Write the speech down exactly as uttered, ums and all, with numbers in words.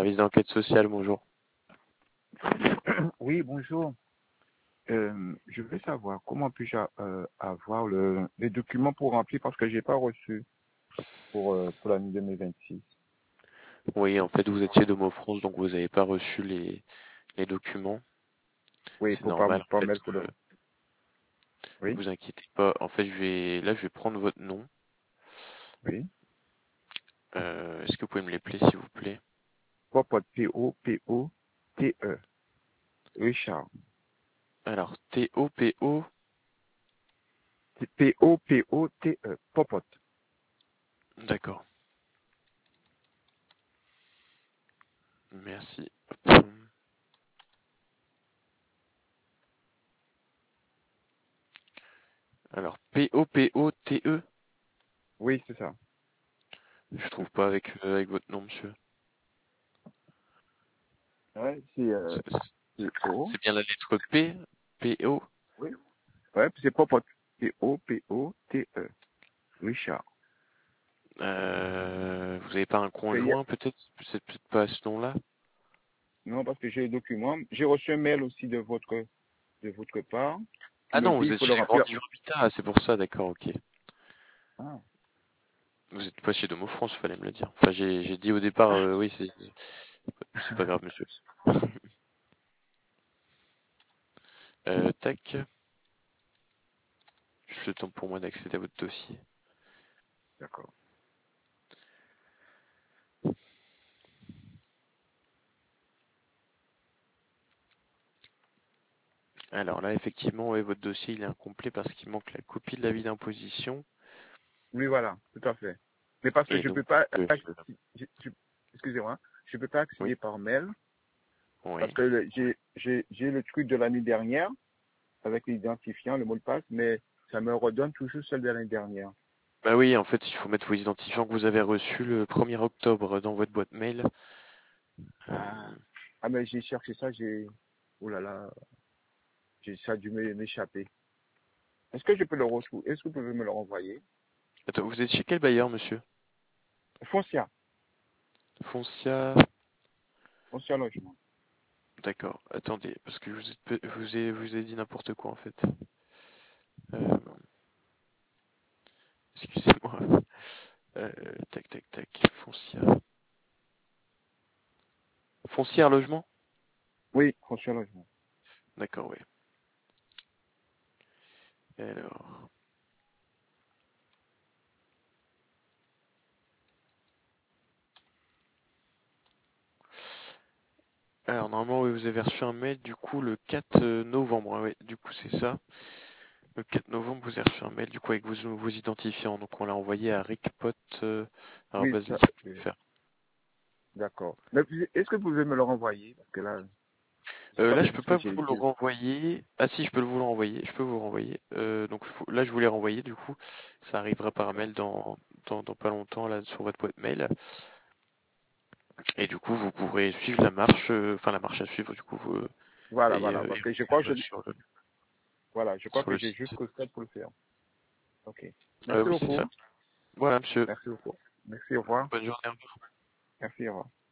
service d'enquête sociale, bonjour. Oui, bonjour. Euh, je veux savoir comment puis-je euh, avoir le, les documents pour remplir parce que j'ai pas reçu pour, euh, pour l'année deux mille vingt-six. Oui, en fait, vous étiez Domo France, donc vous n'avez pas reçu les, les documents. Oui, C'est pour pas, normal, en pas fait. mettre Euh, le. Oui, vous inquiétez pas. En fait, je vais, là, je vais prendre votre nom. oui. Euh, est-ce que vous pouvez me l'appeler, s'il vous plaît? Popote, P O P O T E. Richard. Alors, T O P O. P O P O T E. Popote. D'accord. Merci. Hop. Alors, P O P O T E. Oui, c'est ça. Je trouve pas avec, euh, avec votre nom, monsieur. Ouais, c'est euh, C'est c'est- P O. c'est bien la lettre P. P O. Oui. Ouais, puis c'est Popote. P O P O T E. Richard. Euh, vous n'avez pas un Parce que y a- conjoint, peut-être? C'est peut-être pas ce nom-là? Non, parce que j'ai les documents. J'ai reçu un mail aussi de votre de votre part qui Ah me non, dit vous il êtes faut chez le les remplir. Grands Habitat, c'est pour ça, d'accord, ok. Ah, Vous êtes pas chez Domo France, fallait me le dire. Enfin, j'ai j'ai dit au départ, euh, oui, c'est c'est pas grave, monsieur. Euh, tac, juste le temps pour moi d'accéder à votre dossier. d'accord. Alors là, effectivement, ouais, votre dossier il est incomplet parce qu'il manque la copie de l'avis d'imposition. Oui, voilà, tout à fait. Mais parce que Et je donc, peux pas, euh, je- je- excusez-moi, je peux pas oui, accéder par mail parce oui. que le- j'ai j'ai j'ai le truc de l'année dernière avec l'identifiant, le mot de passe, mais ça me redonne toujours celle de l'année dernière. Bah oui, en fait, il faut mettre vos identifiants que vous avez reçus le premier octobre dans votre boîte mail. Ah, Euh, ah mais j'ai cherché ça, j'ai, oh là là, j'ai ça a dû m'é- m'échapper. Est-ce que je peux le retrouver? Est-ce que vous pouvez me le renvoyer? Attends, vous êtes chez quel bailleur, monsieur? Foncia, Foncia. Foncia Logement. D'accord, attendez, parce que je vous ai, pe- je vous ai, je vous ai dit n'importe quoi en fait. Euh, excusez-moi. Euh, tac, tac, tac. Foncière. Foncière logement? Oui, Foncia Logement. D'accord, oui. Alors. Alors, normalement, oui, vous avez reçu un mail, du coup, le quatre novembre. Oui, du coup, c'est ça. Le quatre novembre, vous avez reçu un mail, du coup, avec vos, vos identifiants. Donc, on l'a envoyé à ricpot Oui, arobase ça, liquide point euh, F R. d'accord. Mais vous- est-ce que vous pouvez me le renvoyer? Parce que là, j'ai Euh, pas là, de je peux disque, pas j'ai, vous le j'ai- renvoyer. Ah si, je peux vous le renvoyer. Je peux vous le renvoyer. Euh, donc faut- là, je vous l'ai renvoyé. Du coup, ça arrivera par d'accord. mail dans, dans, dans pas longtemps là sur votre boîte mail. Et du coup, vous pourrez suivre la marche, euh, enfin la marche à suivre. Du coup, vous, Voilà, et, voilà, euh, et parce que vous je crois faire que euh, je, sur le voilà, je crois sur que le j'ai site. jusqu'au stade pour le faire. Ok. Euh, Merci oui, c'est beaucoup. ça. Voilà, monsieur. Merci beaucoup. Merci, au revoir. Bonne journée. Au revoir. Merci, au revoir.